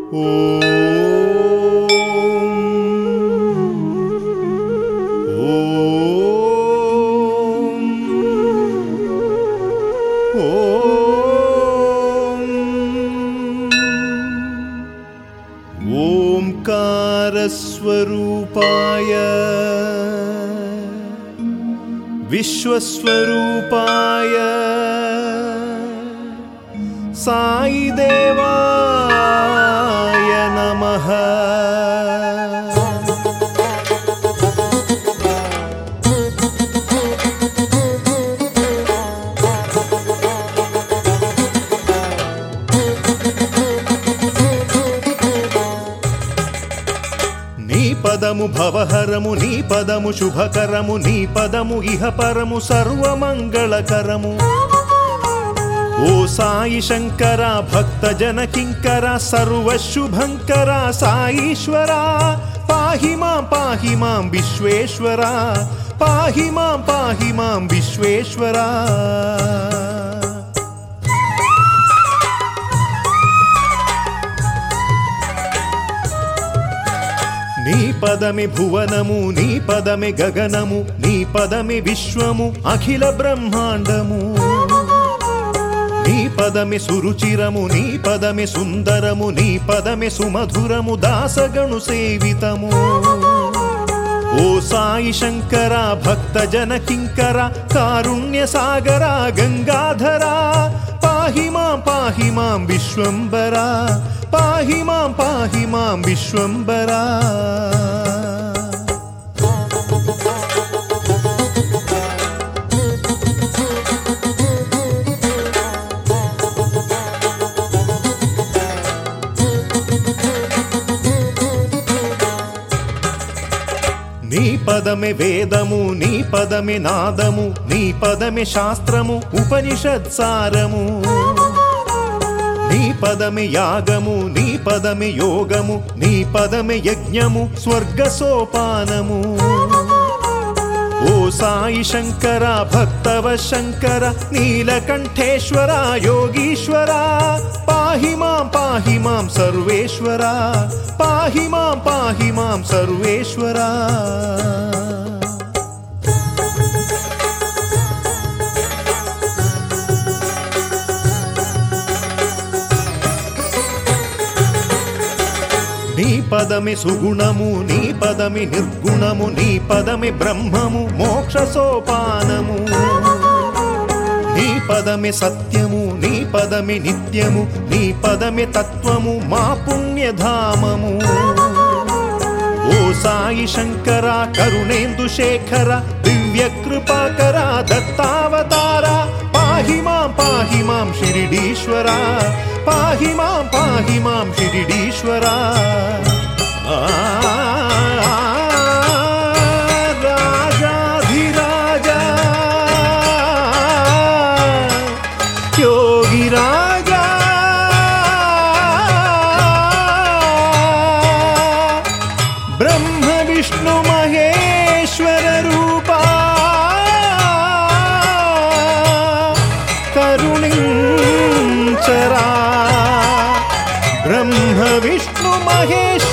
ओंकारस्वरूपाय विश्वस्वरूपाय साई देवाय नमः। నీ పదము భవహరము, నీ పదము శుభకరము, నీ పదము ఇహ పరము సర్వమంగళకరము. ఓ సాయి శంకర భక్త జన కింకర సర్వశుభంకర సాయీశ్వర పాహి మాం విశ్వేశ్వర పాహి మాం విశ్వేశ్వర. నీ పదమే భువనము, నీ పదమే గగనము, నీ పదమే విశ్వము అఖిల బ్రహ్మాండము. నీ పదమే సురుచిరము, నీ పదమే సుందరము, నీ పదమే సుమధురము దాసగణు సేవితము. ఓ సాయి శంకర భక్త జన కింకర కారుణ్య సాగర గంగాధర పాహి మాం విశ్వంబర పాహి మాం విశ్వంబర. నీ పదమే వేదము, నీ పదమే నాదము, నీ పదమే శాస్త్రము ఉపనిషత్సారము. నీ పదమే యాగము, నీ పదమే యోగము, నీ పదమే యజ్ఞము స్వర్గ సోపానము. ఓ సాయి శంకర భక్తవ శంకర నీలకంఠేశ్వర యోగీశ్వర పాహి మాం సర్వేశ్వర పాహి మాం సర్వేశ్వర. నీ పదమే సుగుణము, నీ పదమే నిర్గుణము, నీ పదమే బ్రహ్మము మోక్ష సోపానము. నీ పదమే సత్యము, నీ పదమే నిత్యము, నీ పదమే తత్వము మా పుణ్యధామము. ఓ సాయి శంకర కరుణేందు శేఖర దివ్య కృపాకర దత్తావతార పాహి మాం షిరిడీశ్వర పాహి మాం షిరిడీశ్వర. రాజాధిరాజ యోగిరాజ బ్రహ్మ విష్ణు మహేశ్వర రూపా కరుణించరా బ్రహ్మ విష్ణు మహేశ్వర